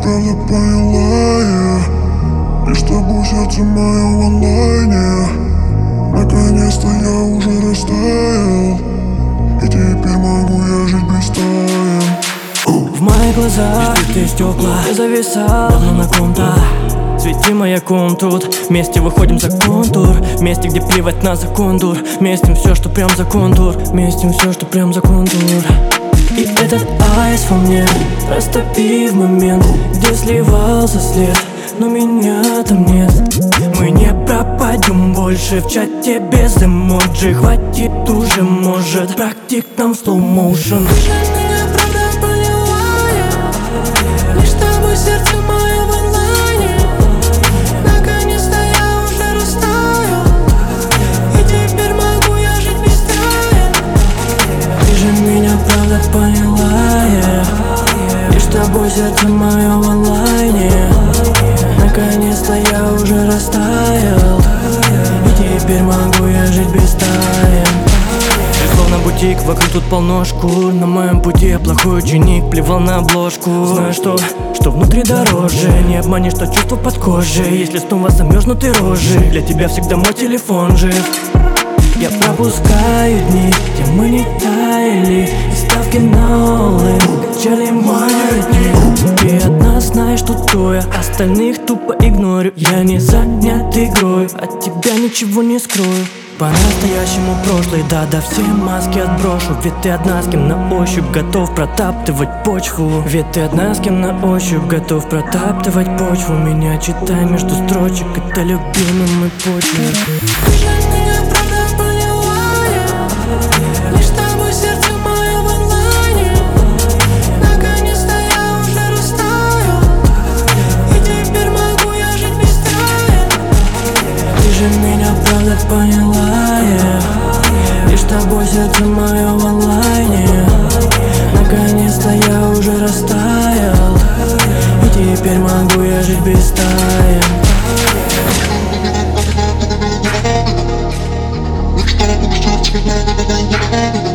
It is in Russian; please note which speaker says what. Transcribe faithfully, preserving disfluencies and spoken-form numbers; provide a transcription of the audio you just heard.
Speaker 1: правда поняла я. Лишь тобой сердце мое в онлайне. Наконец-то я уже растаял, и теперь могу я жить без тайн.
Speaker 2: В моих глазах ты стекла, ты зависал давно на ком-то. Свети маяком тут, вместе выходим за контур. Вместе, где плевать на за контур. Местим все, что прям за контур. Местим все, что прям за контур. И этот айс во мне растопи в момент, где сливался след, но меня там нет. Мы не пропадем больше в чате без эмоджи. Хватит уже, может, практик нам в slow motion. Поняла я, и с тобой сердце мое в онлайне. Наконец-то я уже растаял, и теперь могу я жить без тайн. Ты словно бутик, вокруг тут полно шкур. На моем пути я плохой ученик, плевал на обложку. Знаю, что, что внутри дороже. Не обманешь, что чувство под кожей. Если снова замерзнуты рожи, для тебя всегда мой телефон жив. Я пропускаю дни, где мы не таяли, и ставки на all-in качали мои дни. Ты одна знаешь, что то я, остальных тупо игнорю. Я не занят игрой, от тебя ничего не скрою. По-настоящему прошлый, да-да, все маски отброшу. Ведь ты одна, с кем на ощупь готов протаптывать почву. Ведь ты одна, с кем на ощупь готов протаптывать почву. Меня читай между строчек, это любимый мой почерк. Меня правда поняла я, лишь тобой сердце мое в онлайне. Наконец-то я уже растаял, и теперь могу я жить без тайн.